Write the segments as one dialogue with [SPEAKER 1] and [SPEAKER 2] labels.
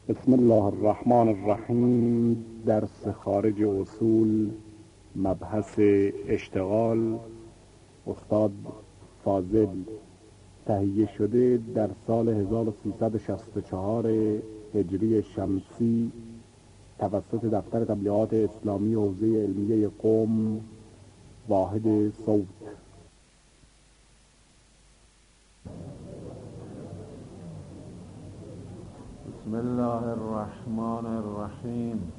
[SPEAKER 1] بسم الله الرحمن الرحیم. درس خارج اصول، مبحث اشتغال، استاد فاضل. تهیه شده در سال 1364 هجری شمسی توسط دفتر تبلیغات اسلامی حوزه علمیه قم، واحد صوت.
[SPEAKER 2] بسم الله الرحمن الرحیم.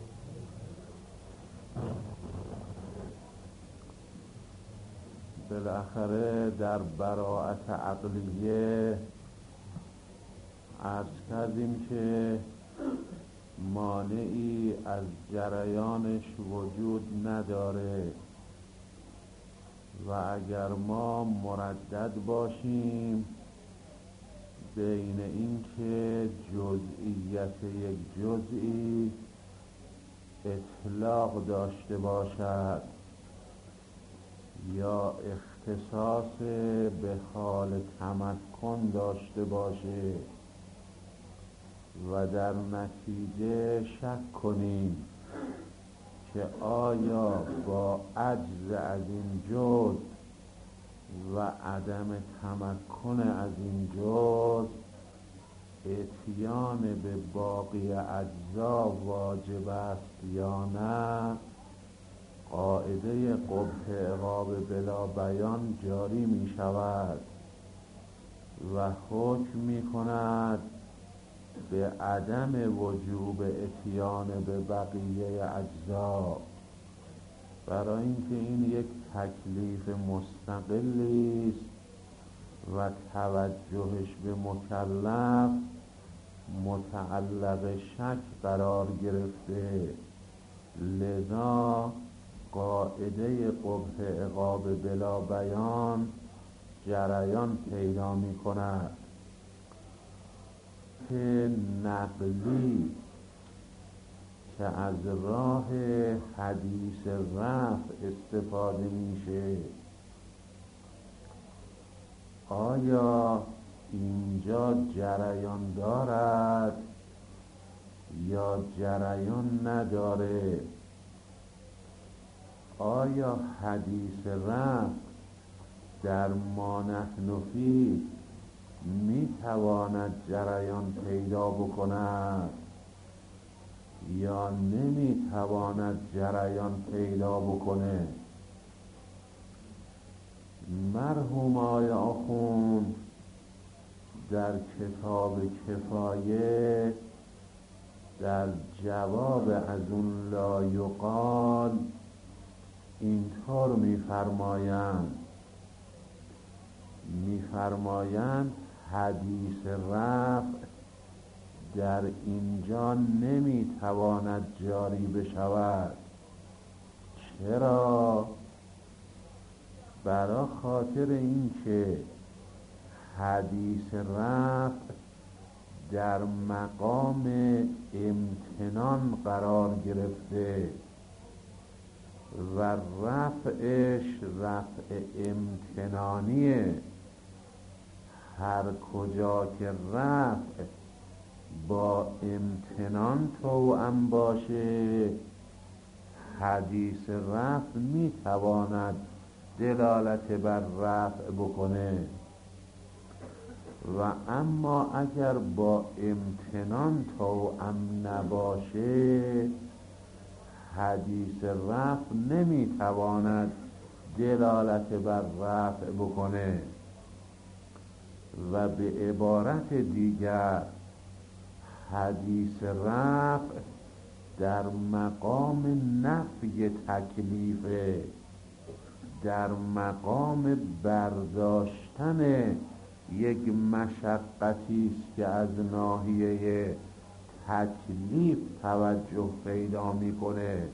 [SPEAKER 2] بالاخره در براءت عقلیه عرض کردیم که مانعی از جریانش وجود نداره و اگر ما مردد باشیم بین این که جزئیت یک جزئی اطلاق داشته باشد یا اختصاص به حال تمکن داشته باشه و در نتیجه شک کنیم که آیا با عجز از این جزء و عدم تمکن از این جزء اتیان به باقی اجزا واجب است یا نه، قاعده قبح عقاب بلا بیان جاری می شود و حکم می کند به عدم وجوب اتیان به بقیه اجزا، برای اینکه این یک تکلیف مستقلی است و توجهش به مکلف متعلق شک قرار گرفته. لذا قاعده قبح عقاب بلا بیان جریان پیدا می کند که نقلی که از راه حدیث رفع استفاده میشه، آیا اینجا جریان دارد یا جریان نداره؟ آیا حدیث رفع در ما نحن فیه میتواند جریان پیدا بکند یا نمیتواند جریان پیدا بکنه؟ مرحوم آقای آخوند در کتاب کفایه در جواب از اون لا یقال اینطور میفرمایند حدیث رفع در اینجا نمیتواند جاری بشود. چرا؟ برای خاطر اینکه حدیث رفع در مقام امتنان قرار گرفته و رفعش رفع امتنانیه. هر کجا که رفع با امتنان توأم باشه حدیث رفع میتواند دلالت بر رفع بکنه و اما اگر با امتنان توأم نباشه حدیث رفع نمیتواند دلالت بر رفع بکنه و به عبارت دیگر حدیث رفع در مقام نفی تکلیفه، در مقام برداشتن یک مشقتی است که از ناحیه تکلیف توجه پیدا میکنه.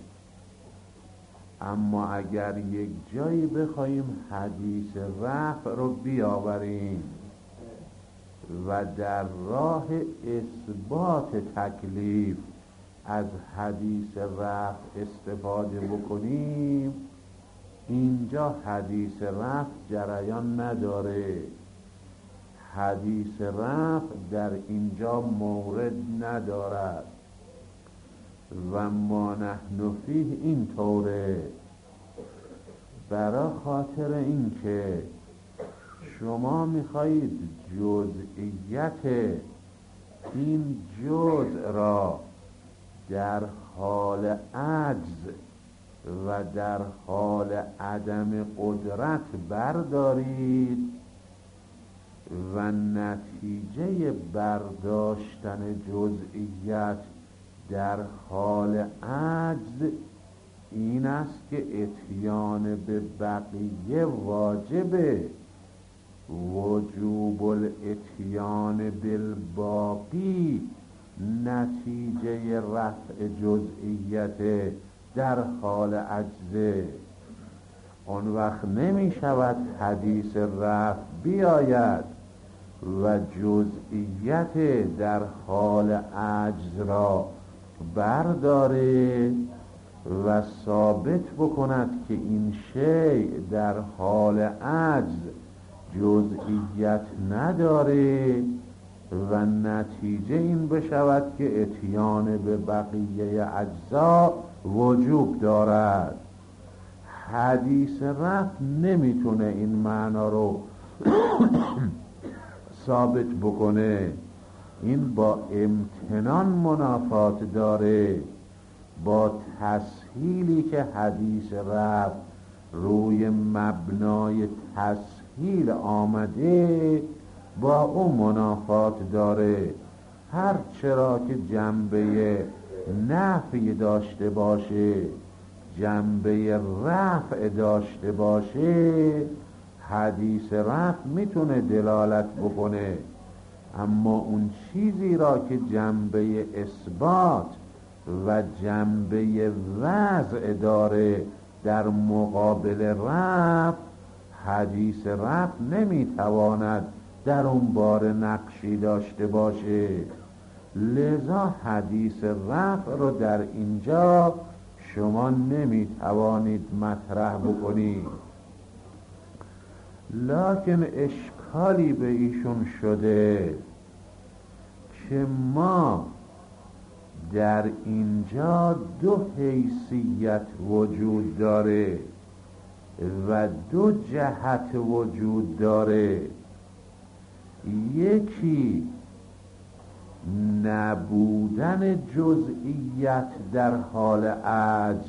[SPEAKER 2] اما اگر یک جایی بخوایم حدیث رفع رو بیاوریم و در راه اثبات تکلیف از حدیث رفع استفاده بکنیم، اینجا حدیث رفع جریان نداره. حدیث رفع در اینجا مورد ندارد و ما نحن فیه این طوره، برای خاطر اینکه شما میخواهید جزئیت این جزء را در حال عجز و در حال عدم قدرت بردارید و نتیجه برداشتن جزئیت در حال عجز این است که اتیان به بقیه واجبه. وجوب الاتیان بالباقی نتیجه رفع جزئیت در حال عجزه. اون وقت نمی شود حدیث رفع بیاید و جزئیت در حال عجز را برداره و ثابت بکند که این شیء در حال عجز جزئیت نداره و نتیجه این بشود که اتیان به بقیه اجزا وجوب دارد. حدیث رفع نمیتونه این معنا رو ثابت بکنه. این با امتنان منافات داره با تسهیلی که حدیث رفع روی مبنای تسهیل آمده، با اون منافات داره. هر چرا که جنبه نفی داشته باشه، جنبه رفع داشته باشه، حدیث رفع میتونه دلالت بکنه. اما اون چیزی را که جنبه اثبات و جنبه وضع داره در مقابل رفع، حدیث رفع نمیتواند در اون بار نقشی داشته باشه. لذا حدیث رفع رو در اینجا شما نمیتوانید مطرح بکنید. لکن اشکالی به ایشون شده که ما در اینجا دو حیثیت وجود داره و دو جهت وجود داره. یکی نبودن جزئیت در حال عجز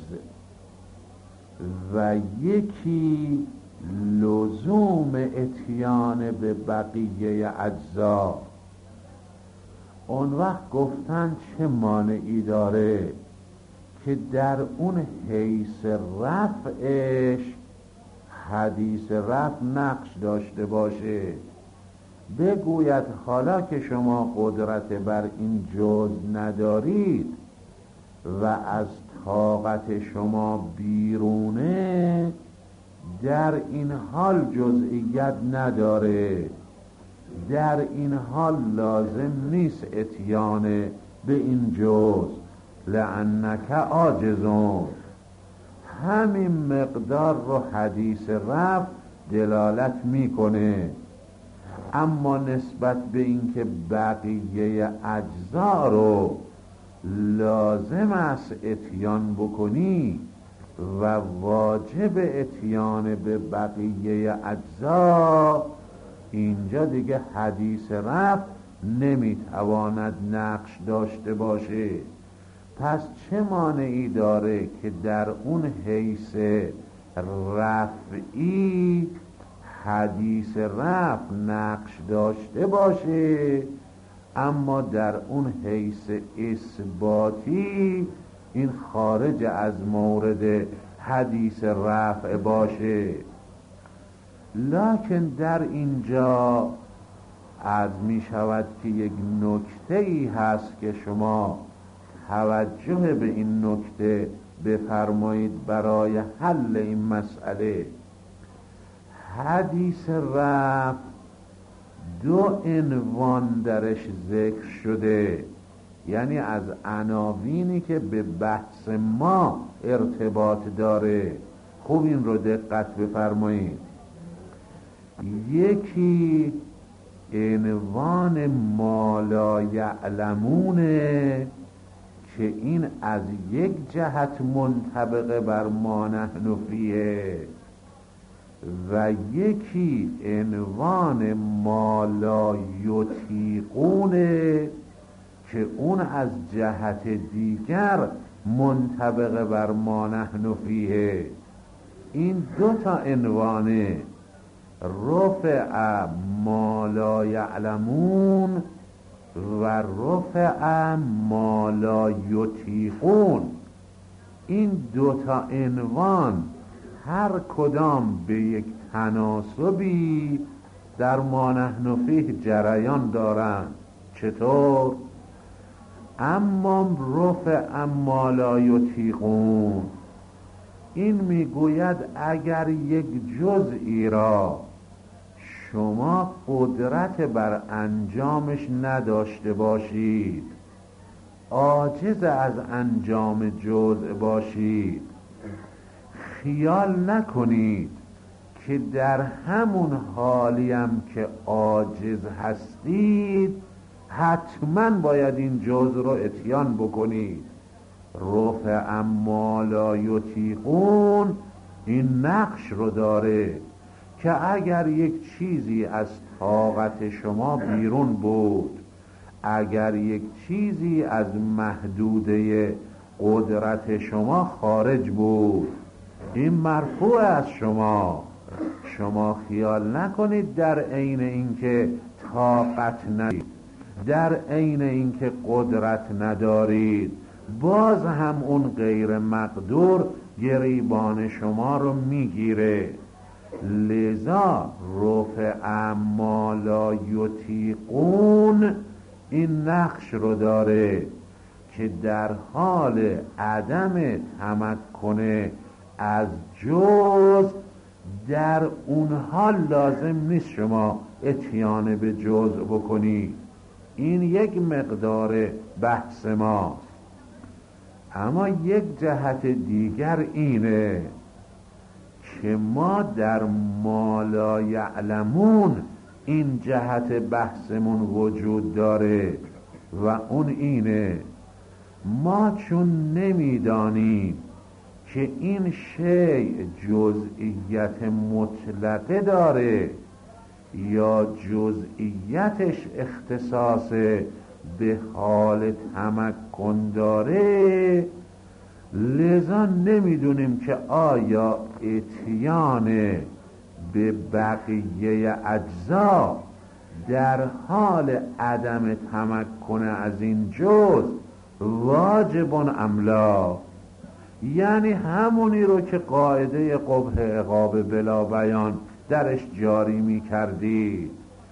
[SPEAKER 2] و یکی لزوم اتیان به بقیه اجزا. اون وقت گفتن چه مانعی داره که در اون حیث رفعش حدیث رفع نقش داشته باشه، بگوید حالا که شما قدرت بر این جز ندارید و از طاقت شما بیرونه، در این حال جزئیت نداره، در این حال لازم نیست اتیان به این جز، لعنک عاجزون. همین مقدار رو حدیث رفع دلالت میکنه. اما نسبت به اینکه بقیه اجزا رو لازم است اتیان بکنی و واجب اتیان به بقیه اجزا، اینجا دیگه حدیث رفع نمیتواند نقش داشته باشه. پس چه مانعی داره که در اون حیث رفعی حدیث رفع نقش داشته باشه، اما در اون حیث اثباتی این خارج از مورد حدیث رفع باشه. لکن در اینجا عرض می شود که یک نکته ای هست که شما توجه به این نکته بفرمایید برای حل این مسئله. حدیث رفع دو عنوان درش ذکر شده، یعنی از عناوینی که به بحث ما ارتباط داره. خوب این رو دقت بفرمایید. یکی عنوان ما لا یعلمونه که این از یک جهت منطبق بر ما نحن فیه و یکی عنوان ما لا یطیقونه که اون از جهت دیگر منطبق بر ما نحن فیه. این دو تا عنوانه، رفع ما لا یعلمون و رفع ما لا یطیقون، این دو تا عنوان هر کدام به یک تناسبی در ما نحن فیه جریان دارند. چطور؟ اما رفع ما لا یطیقون این میگوید اگر یک جزئی را شما قدرت بر انجامش نداشته باشید، عاجز از انجام جزء باشید، خیال نکنید که در همون حالیم که عاجز هستید حتما باید این جزء رو اتیان بکنید. رفع ما لا یطیقون این نقش رو داره که اگر یک چیزی از طاقت شما بیرون بود، اگر یک چیزی از محدوده قدرت شما خارج بود، این مرفوع از شما خیال نکنید در عین اینکه طاقت ندارید، در عین اینکه قدرت ندارید، باز هم اون غیر مقدور گریبان شما رو میگیره. لذا رفع ما لا یطیقون این نقش رو داره که در حال عدم تمکن از جز، در اون حال لازم نیست شما اتیان به جز بکنید. این یک مقدار بحث ماست. اما یک جهت دیگر اینه که ما در ما لا یعلمون این جهت بحثمون وجود داره و اون اینه ما چون نمیدانیم که این شیء جزئیت مطلقه داره یا جزئیتش اختصاص به حال تمکن داره، لذا نمیدونیم که آیا اتیان به بقیه اجزا در حال عدم تمکن از این جز واجب ام لا. یعنی همونی رو که قاعده قبح عقاب بلا بیان درش جاری می کردید،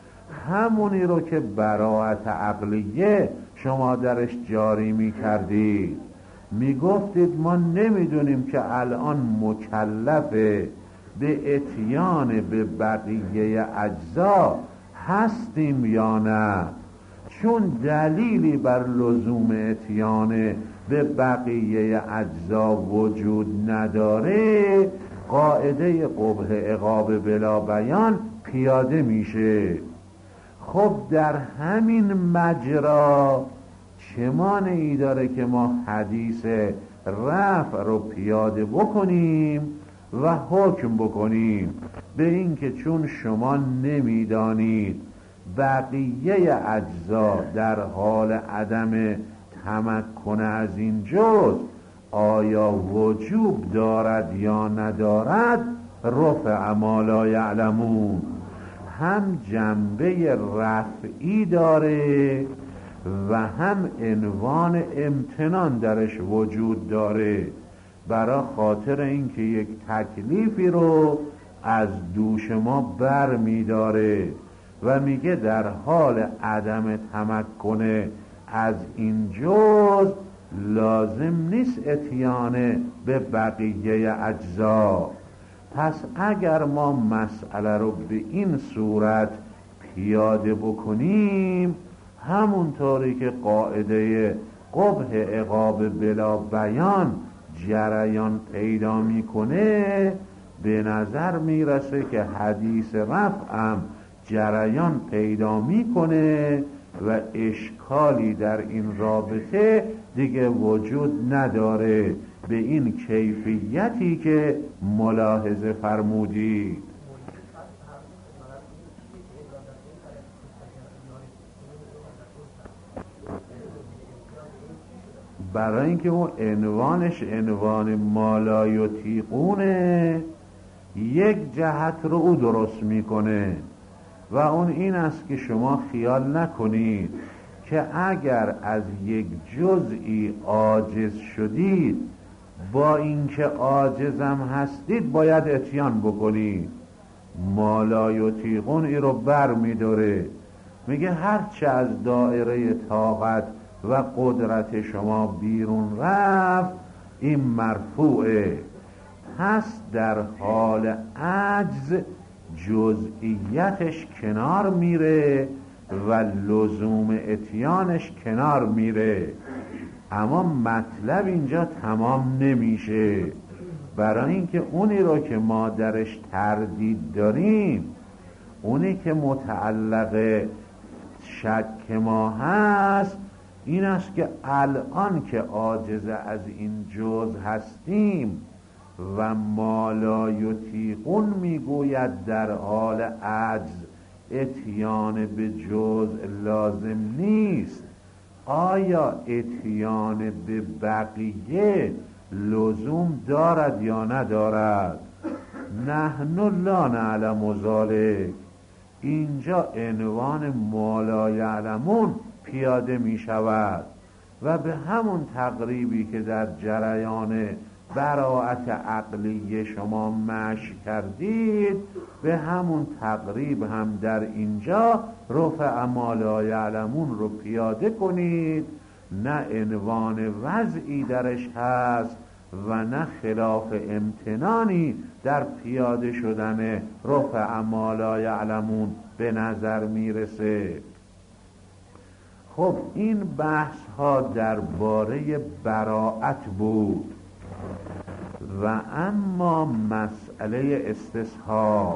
[SPEAKER 2] همونی رو که براءت عقلیه شما درش جاری می کردید، می گفتید ما نمیدونیم که الان مکلفه به اتیان به بقیه اجزا هستیم یا نه، چون دلیلی بر لزوم اتیان به بقیه اجزا وجود نداره، قاعده قبح عقاب بلا بیان پیاده میشه. خب در همین مجرا چه مانعی داره که ما حدیث رفع رو پیاده بکنیم و حکم بکنیم به این که چون شما نمیدانید بقیه اجزا در حال عدم تمکن از این جز آیا وجوب دارد یا ندارد، رفع ما لا یعلمون هم جنبه رفعی داره و هم عنوان امتنان درش وجود داره، برای خاطر اینکه یک تکلیفی رو از دوش ما بر می داره و میگه در حال عدم تمکن از این جز لازم نیست اتیان به بقیه اجزا. پس اگر ما مسئله رو به این صورت پیاده بکنیم، همونطوری که قاعده قبح عقاب بلا بیان جریان پیدا میکنه، به نظر میرسه که حدیث رفع هم جریان پیدا میکنه و اشکالی در این رابطه دیگه وجود نداره به این کیفیتی که ملاحظه فرمودید. برای اینکه اون عنوانش عنوان مالایطیقونه، یک جهت رو او درست میکنه و اون این است که شما خیال نکنید که اگر از یک جزئی عاجز شدید، با اینکه عاجزم هستید باید اتیان بکنید. مالایطیقون این رو بر میداره، میگه هرچه از دایره طاقت و قدرت شما بیرون رفت این مرفوعه. پس در حال عجز جزئیتش کنار میره و لزوم اتیانش کنار میره، اما مطلب اینجا تمام نمیشه. برای اینکه اونی رو که ما درش تردید داریم، اونی که متعلق شک ما هست، این است که الان که عاجز از این جز هستیم و مالایطیقون میگوید در حال عجز اتیان به جز لازم نیست، آیا اتیان به بقیه لزوم دارد یا ندارد؟ نحن لا نعلم ذلک. اینجا عنوان ما لا یعلمون پیاده می شود و به همون تقریبی که در جریان براءت عقلی شما مشی کردید، به همون تقریب هم در اینجا رفع ما لا یعلمون رو پیاده کنید. نه عنوان وضعی درش هست و نه خلاف امتنانی در پیاده شدن رفع ما لا یعلمون به نظر میرسه. خب این بحث ها درباره براءت بود و اما مسئله استصحاب،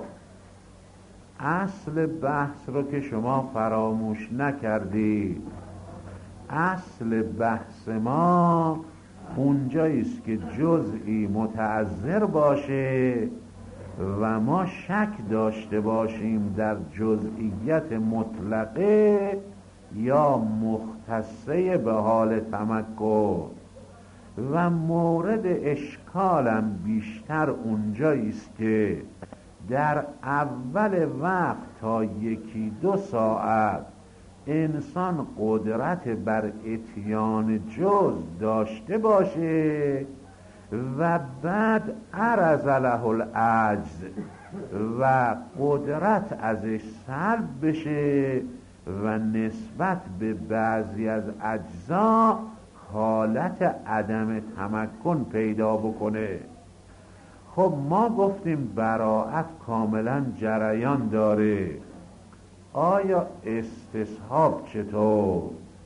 [SPEAKER 2] اصل بحث رو که شما فراموش نکردید. اصل بحث ما اونجاییست که جزئی متعذر باشه و ما شک داشته باشیم در جزئیت مطلقه یا مختصه به حال تمکن، و مورد اشکالم بیشتر اونجاییست که در اول وقت تا 1-2 ساعت انسان قدرت بر اتیان جز داشته باشه و بعد عرض له العجز و قدرت ازش سلب بشه و نسبت به بعضی از اجزا حالت عدم تمکن پیدا بکنه. خب ما گفتیم براءت کاملا جریان داره. آیا استصحاب چطور؟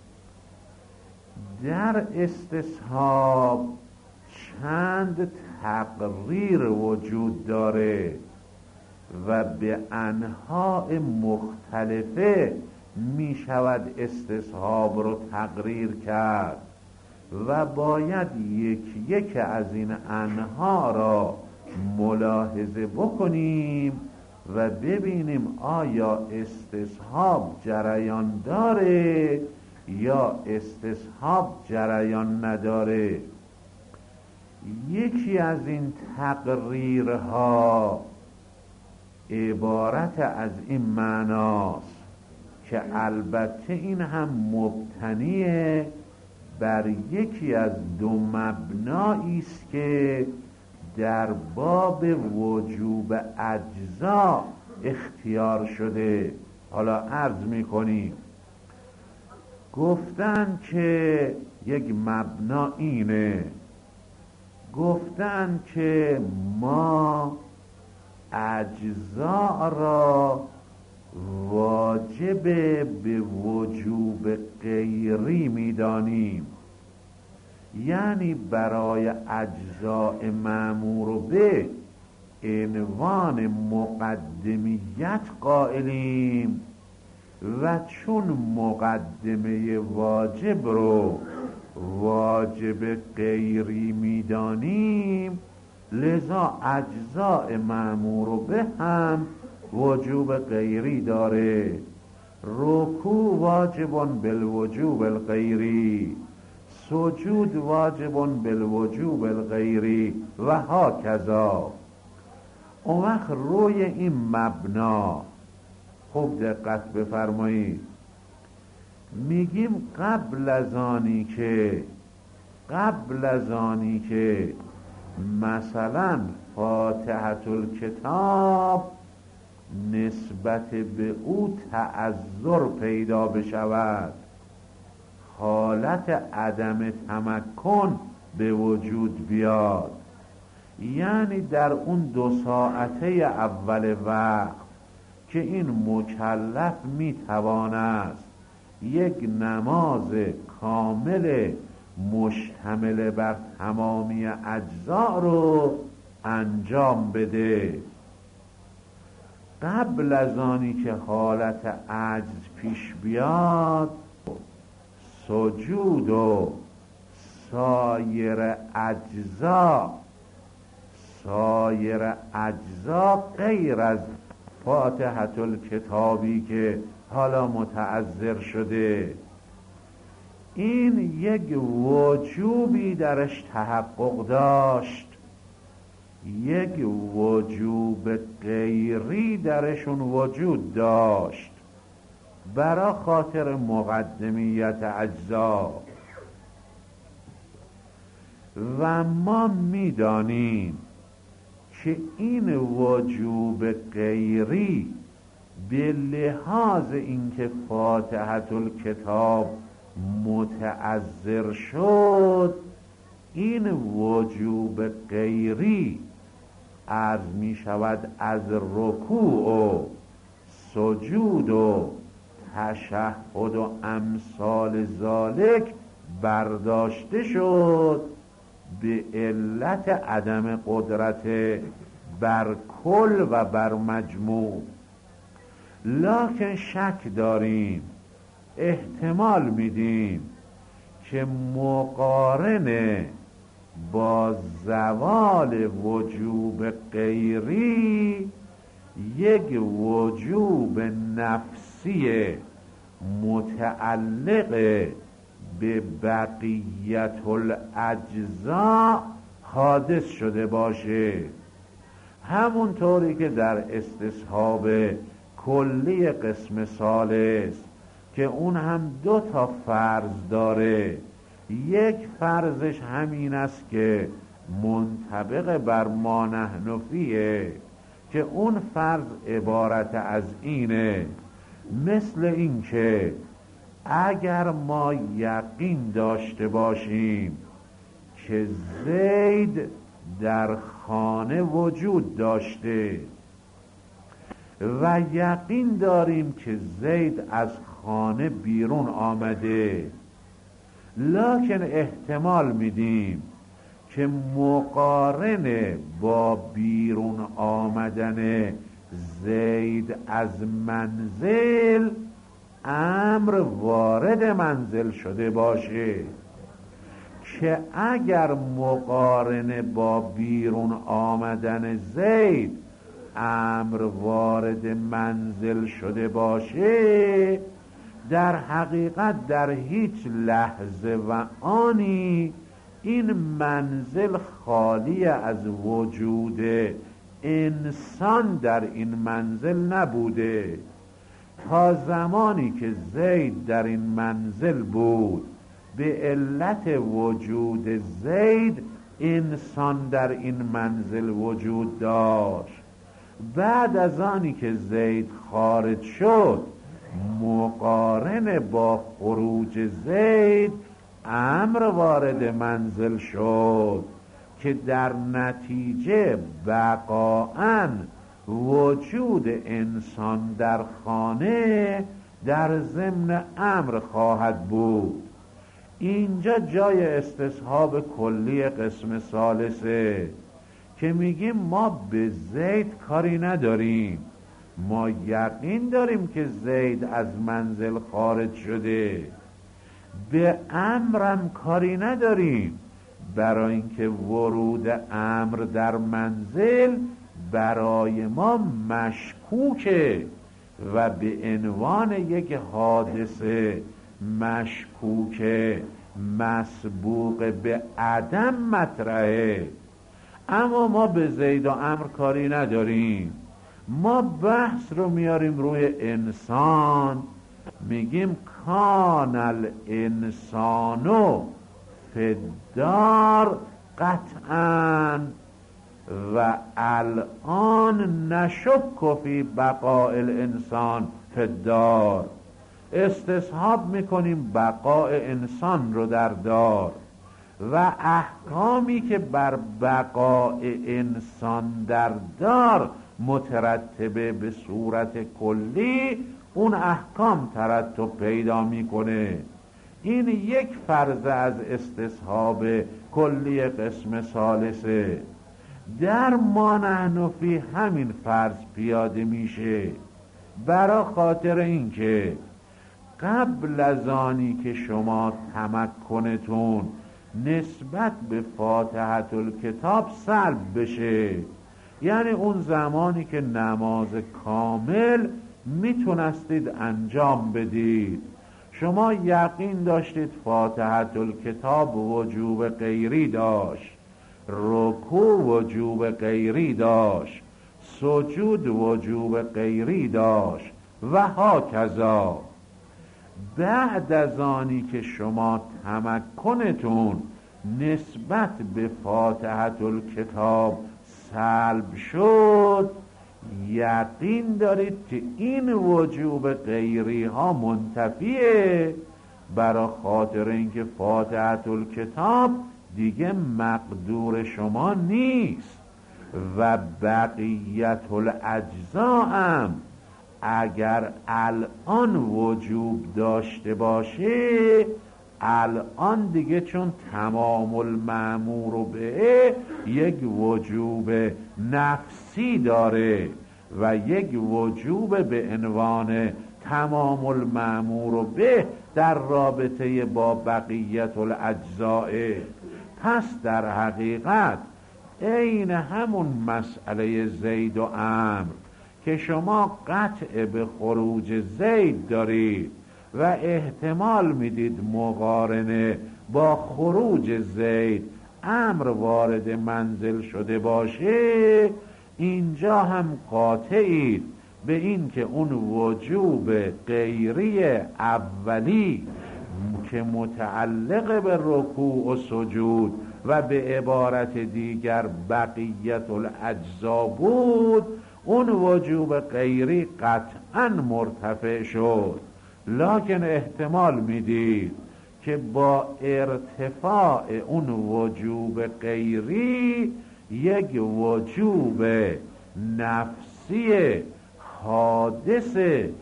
[SPEAKER 2] در استصحاب چند تقریر وجود داره و به انواع مختلفه می شود استصحاب رو تقریر کرد و باید یک از این انها را ملاحظه بکنیم و ببینیم آیا استصحاب جریان داره یا استصحاب جریان نداره. یکی از این تقریرها عبارت از این معناست که البته این هم مبتنیه بر یکی از 2 مبنایی است که در باب وجوب اجزا اختیار شده. حالا عرض می‌کنیم. گفتن که یک مبنا اینه، گفتن که ما اجزا را واجب به وجوب غیری می‌دانیم، یعنی برای اجزاء مأمور به عنوان مقدمیت قائلیم و چون مقدمه واجب رو واجب غیری میدانیم، لذا اجزاء مأمور به هم وجوب غیری داره. رکوع واجب بالوجوب الغیری، سجود واجب بالوجوب الغیری و هاکذا. اون وقت روی این مبنا خوب دقت بفرمایید، میگیم قبل از آنی که مثلا فاتحة الکتاب نسبت به او تعذر پیدا بشود، حالت عدم تمکن به وجود بیاد، یعنی در اون 2 ساعته اول وقت که این مکلف میتوانست یک نماز کامل مشتمل بر تمامی اجزا رو انجام بده، قبل از آنی که حالت عجز پیش بیاد، سجود و سایر اجزا غیر از فاتحة الکتابی که حالا متعذر شده، این یک وجوبی درش تحقق داشت، یک وجوب غیری درشون وجود داشت برای خاطر مقدمیت اجزا. و ما میدانیم که این وجوب غیری به لحاظ اینکه فاتحة الکتاب متعذر شد، این وجوب غیری عرض می شود از رکوع و سجود و تشهد و امثال ذالک برداشته شد به علت عدم قدرت بر کل و بر مجموع. لکن شک داریم، احتمال میدیم که مقارنه با زوال وجوب غیری یک وجوب نفسی متعلق به بقیت الاجزا حادث شده باشه، همونطوری که در استصحاب کلی قسم ثالث که اون هم 2 فرض داره. یک فرضش همین است که منطبق بر ما نحن فیه، که اون فرض عبارت از اینه، مثل این که اگر ما یقین داشته باشیم که زید در خانه وجود داشته و یقین داریم که زید از خانه بیرون آمده، لکن احتمال میدیم که مقارنه با بیرون آمدن زید از منزل امر وارد منزل شده باشه، که اگر مقارنه با بیرون آمدن زید امر وارد منزل شده باشه، در حقیقت در هیچ لحظه و آنی این منزل خالی از وجود انسان در این منزل نبوده. تا زمانی که زید در این منزل بود، به علت وجود زید انسان در این منزل وجود داشت. بعد از آنی که زید خارج شد، مقارن با خروج زید امر وارد منزل شد که در نتیجه بقاءً وجود انسان در خانه در ضمن امر خواهد بود. اینجا جای استصحاب کلی قسم ثالثه که میگیم ما به زید کاری نداریم، ما یقین داریم که زید از منزل خارج شده، به امرم کاری نداریم، برای اینکه ورود امر در منزل برای ما مشکوکه و به عنوان یک حادثه مشکوکه مسبوق به عدم مطرحه. اما ما به زید و عمرو کاری نداریم، ما بحث رو میاریم روی انسان، میگیم کان الانسانو فدار قطعا و الان نشک فی بقاء الانسان فدار. استصحاب میکنیم بقاء انسان رو در دار و احکامی که بر بقاء انسان در دار مترتبه به صورت کلی، اون احکام ترتب پیدا میکنه. این یک فرض از استصحاب کلی قسم ثالثه. در ما نحن فی همین فرض پیاده میشه، برای خاطر اینکه قبل از آنی که شما تمکنتون نسبت به فاتحه الکتاب سلب بشه، یعنی اون زمانی که نماز کامل میتونستید انجام بدید، شما یقین داشتید فاتحه الکتاب وجوب غیری داشت، رکوع وجوب غیری داشت، سجود وجوب غیری داشت و هاکذا. بعد از آنی که شما تمکنتون نسبت به فاتحه الکتاب سلب شد، یقین دارید که این وجوب غیری ها منتفیه، برای خاطر اینکه فاتحه الکتاب دیگه مقدور شما نیست و بقیت الاجزا هم اگر الان وجوب داشته باشه، الان دیگه چون تمام المأمور به یک وجوب نفسی داره و یک وجوب به عنوان تمام المأمور به در رابطه با بقیت الاجزاء. پس در حقیقت عین همون مسئله زید و عمرو که شما قطع به خروج زید دارید و احتمال میدید مقارنه با خروج زید عمرو وارد منزل شده باشه، اینجا هم قاطعید به این که اون وجوب غیری اولی که متعلق به رکوع و سجود و به عبارت دیگر بقیت الاجزا بود، اون وجوب غیری قطعا مرتفع شد. لکن احتمال میدید که با ارتفاع اون وجوب غیری یک وجوب نفسی حادث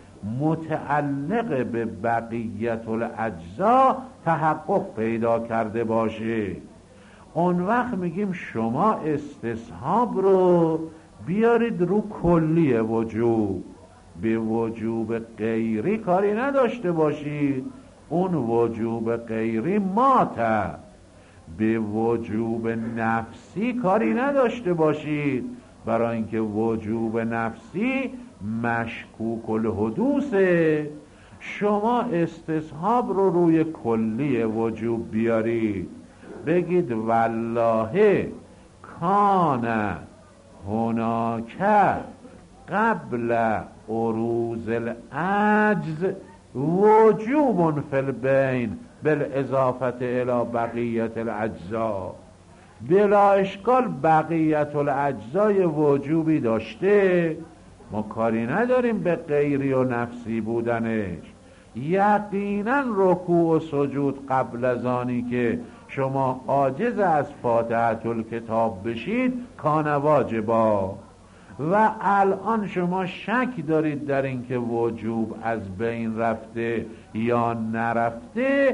[SPEAKER 2] متعلق به بقیت الاجزا تحقق پیدا کرده باشه. اون وقت میگیم شما استصحاب رو بیارید رو کلی وجوب، به وجوب غیری کاری نداشته باشید، اون وجوب غیری ماته. به وجوب نفسی کاری نداشته باشید، برای اینکه وجوب نفسی مشکوک الحدوثه. شما استصحاب رو روی کلی وجوب بیارید، بگید والله کان هناک قبل عروض العجز وجوب فی البین بالاضافه الی بقیت الاجزا. بلا اشکال بقیت الاجزای وجوبی داشته، ما کاری نداریم به غیری و نفسی بودنش. یقینا رکوع و سجود قبل از آنی که شما عاجز از فاتحه الکتاب بشید کان واجبا، و الان شما شک دارید در اینکه وجوب از بین رفته یا نرفته،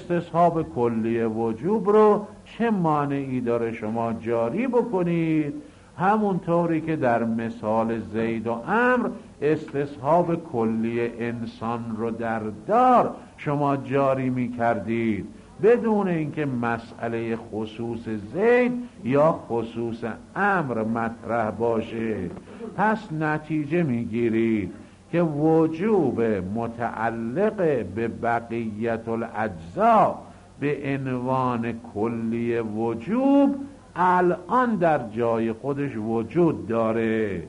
[SPEAKER 2] استصحاب کلی وجوب رو چه مانعی داره شما جاری بکنید همونطوری که در مثال زید و عمرو استصحاب کلی انسان رو در دار شما جاری می کردید بدون اینکه مسئله خصوص زید یا خصوص عمرو مطرح باشه. پس نتیجه می گیرید که وجوب متعلق به بقیت الاجزا به عنوان کلی وجوب الان در جای خودش وجود داره.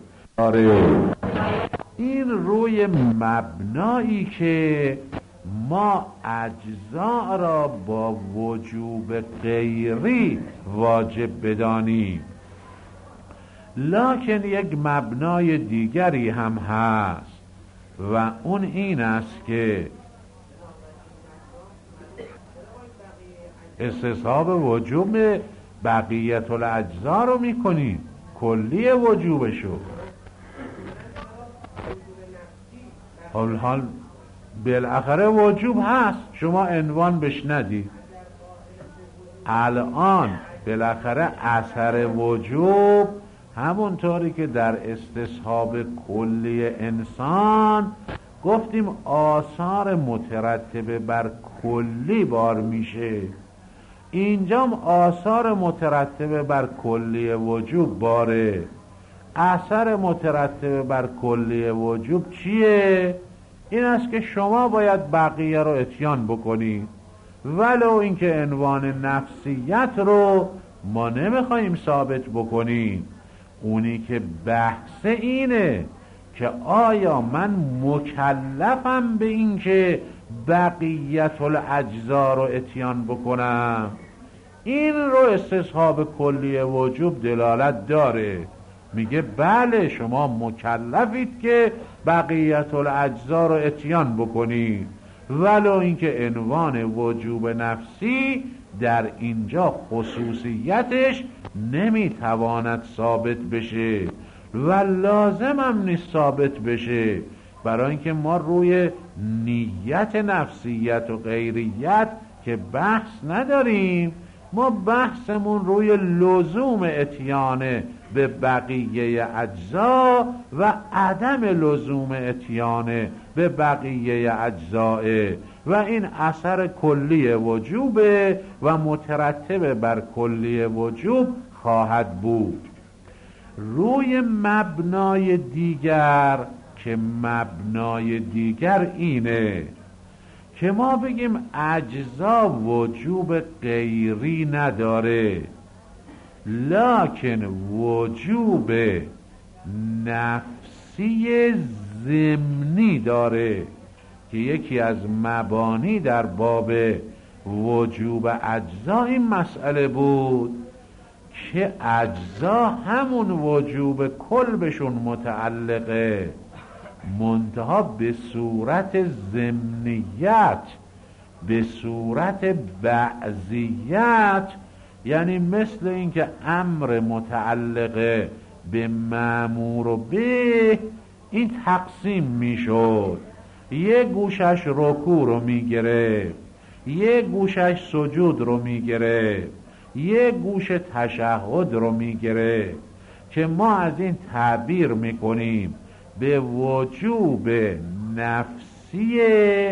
[SPEAKER 2] این روی مبنایی که ما اجزا را با وجوب غیری واجب بدانیم، لکن یک مبنای دیگری هم هست و اون این است که استصحاب وجوب بقیت الاجزا رو میکنیم، کلی وجوبشو. حال بالاخره وجوب هست، شما عنوان بش ندید. الان بالاخره اثر وجوب همونطوری که در استصحاب کلی انسان گفتیم آثار مترتبه بر کلی بار میشه، اینجام آثار مترتبه بر کلی وجوب باره. اثر مترتبه بر کلی وجوب چیه؟ این است که شما باید بقیه رو اتیان بکنید، ولو اینکه عنوان نفسیت رو ما نمیخواییم ثابت بکنیم. اونی که بحث اینه که آیا من مکلفم به این که بقیت الاجزا رو اتیان بکنم؟ این رو استصحاب کلی وجوب دلالت داره، میگه بله شما مکلفید که بقیت الاجزا رو اتیان بکنید، ولو اینکه عنوان وجوب نفسی در اینجا خصوصیتش نمیتواند ثابت بشه و لازم هم نیست ثابت بشه، برای اینکه ما روی نیت نفسیت و غیریت که بحث نداریم. ما بحثمون روی لزوم اتیانه به بقیه اجزا و عدم لزوم اتیانه به بقیه اجزائه و این اثر کلی وجوبه و مترتب بر کلی وجوب خواهد بود. روی مبنای دیگر که مبنای دیگر اینه که ما بگیم اجزا وجوب غیری نداره، لکن وجوب نفسی ضمنی داره که یکی از مبانی در باب وجوب اجزا این مسئله بود که اجزا همون وجوب کل بهشون متعلقه، منتها به صورت ضمنیت، به صورت بعضیت، یعنی مثل اینکه امر متعلقه به مأمور و به این تقسیم میشد، یک گوشش رکوع رو میگرفت، یک گوشش سجود رو میگرفت، یک گوش تشهد رو میگرفت، که ما از این تعبیر میکنیم به وجوب نفسی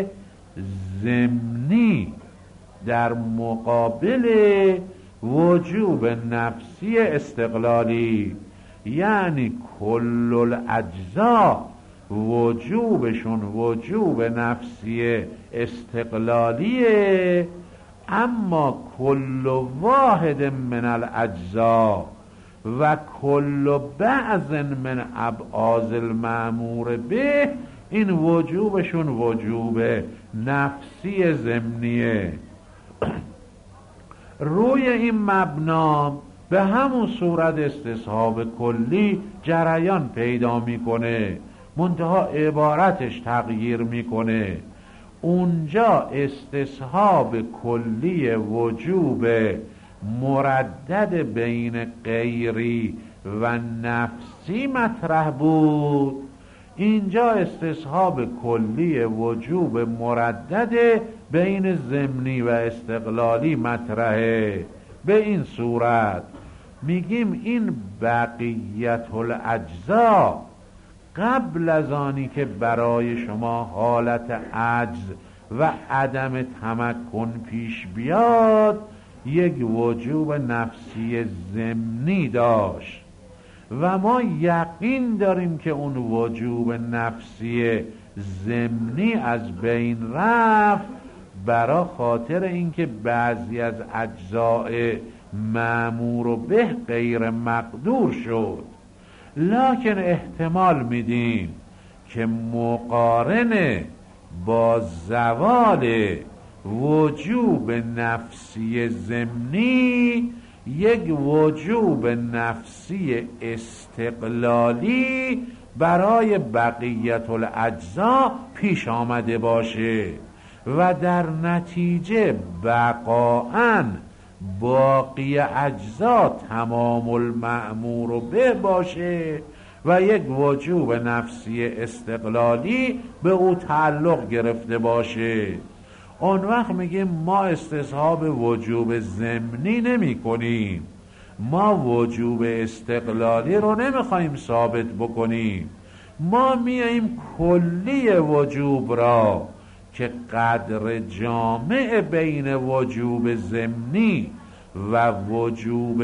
[SPEAKER 2] ضمنی در مقابل وجوب نفسی استقلالی، یعنی کل الاجزا وجوبشون وجوب نفسی استقلالیه، اما کل واحد من الاجزا و کل بعض من ابعاض المأمور به این وجوبشون وجوب نفسی ضمنیه. روی این مبنا به همون صورت استصحاب کلی جریان پیدا میکنه، منتها عبارتش تغییر میکنه. اونجا استصحاب کلی وجوب مردد بین غیری و نفسی مطرح بود، اینجا استصحاب کلی وجوب مردد بین ضمنی و استقلالی مطرحه. به این صورت میگیم این بقیت الاجزا قبل از آنی که برای شما حالت عجز و عدم تمکن پیش بیاد یک وجوب نفسی ضمنی داشت و ما یقین داریم که اون وجوب نفسی ضمنی از بین رفت برای خاطر اینکه بعضی از اجزاء مأمور به غیر مقدور شد. لکن احتمال میدیم که مقارنه با زوال وجوب نفسی ضمنی یک وجوب نفسی استقلالی برای بقیت الاجزا پیش آمده باشه و در نتیجه بقاءً باقی اجزا تمام المأمور به باشه و یک وجوب نفسی استقلالی به او تعلق گرفته باشه. اون وقت میگیم ما استصحاب وجوب ضمنی نمی کنیم، ما وجوب استقلالی رو نمیخوایم ثابت بکنیم، ما میاییم کلی وجوب را که قدر جامع بین وجوب ضمنی و وجوب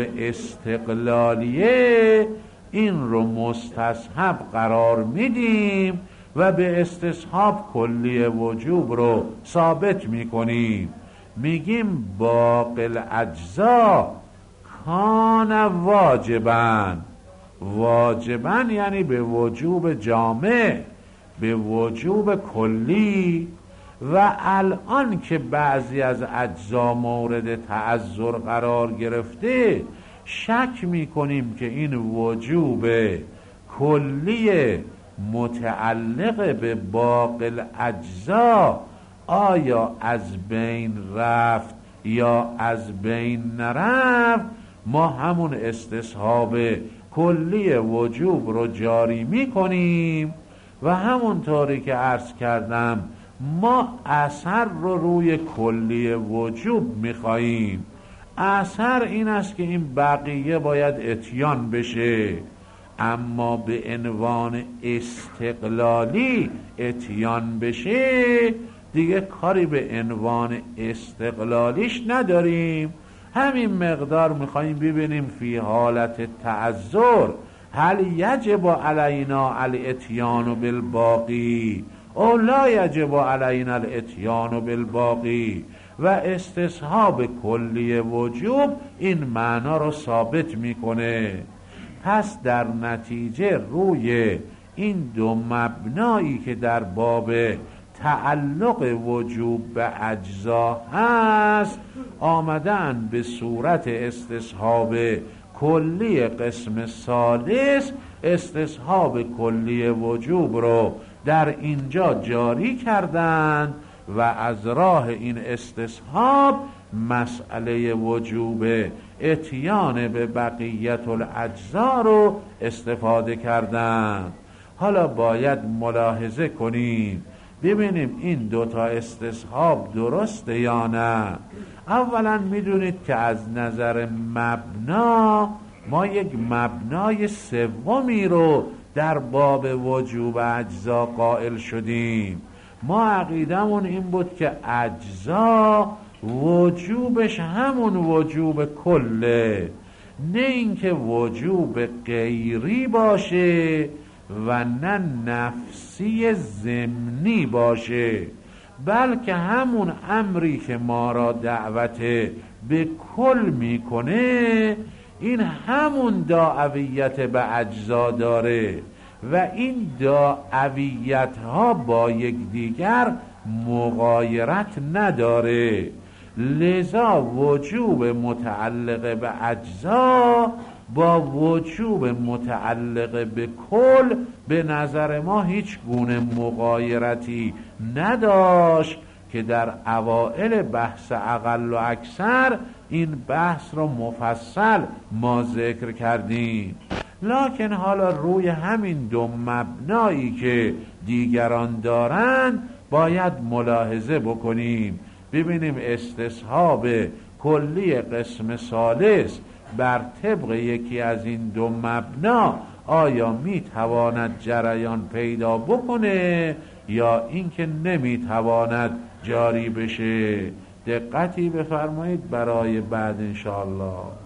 [SPEAKER 2] استقلالیه این رو مستصحب قرار میدیم و به استصحاب کلی وجوب رو ثابت میکنیم. میگیم باقی الاجزا کان واجبن، واجبن یعنی به وجوب جامع، به وجوب کلی، و الان که بعضی از اجزا مورد تعذر قرار گرفته شک میکنیم که این وجوب کلی متعلق به باقی الاجزا آیا از بین رفت یا از بین نرفت. ما همون استصحاب کلی وجوب رو جاری میکنیم و همونطوری که عرض کردم ما اثر رو روی کلی وجوب میخواییم. اثر این است که این بقیه باید اتیان بشه، اما به عنوان استقلالی اتیان بشه دیگه کاری به عنوان استقلالیش نداریم. همین مقدار میخواییم ببینیم فی حالت تعذر هل یجب علینا الاتیان بالباقی او لا یجب علینا الاتیان بالباقی، و استصحاب کلی وجوب این معنا رو ثابت میکنه. پس در نتیجه روی این دو مبنایی که در باب تعلق وجوب به اجزا هست آمدن به صورت استصحاب کلی قسم ثالث استصحاب کلی وجوب رو در اینجا جاری کردند و از راه این استصحاب مسئله وجوب اتیان به بقیت الاجزا رو استفاده کردند. حالا باید ملاحظه کنیم ببینیم این دوتا استصحاب درسته یا نه. اولا میدونید که از نظر مبنا ما یک مبنای سومی رو در باب وجوب اجزا قائل شدیم. ما عقیدمون این بود که اجزا وجوبش همون وجوب کله، نه اینکه وجوب غیری باشه و نه نفسی ضمنی باشه، بلکه همون امری که ما را دعوت به کل میکنه این همون داعویت به اجزا داره و این داعویت ها با یکدیگر مغایرت نداره. لذا وجوب متعلق به اجزا با وجوب متعلق به کل به نظر ما هیچ گونه مغایرتی نداشت که در اوائل بحث اقل و اکثر این بحث رو مفصل ما ذکر کردیم. لکن حالا روی همین دو مبنایی که دیگران دارند باید ملاحظه بکنیم ببینیم استصحاب کلی قسم ثالث بر طبق یکی از این دو مبنا آیا میتواند جریان پیدا بکنه یا اینکه نمیتواند جاری بشه. دقتی بفرمایید برای بعد انشاءالله.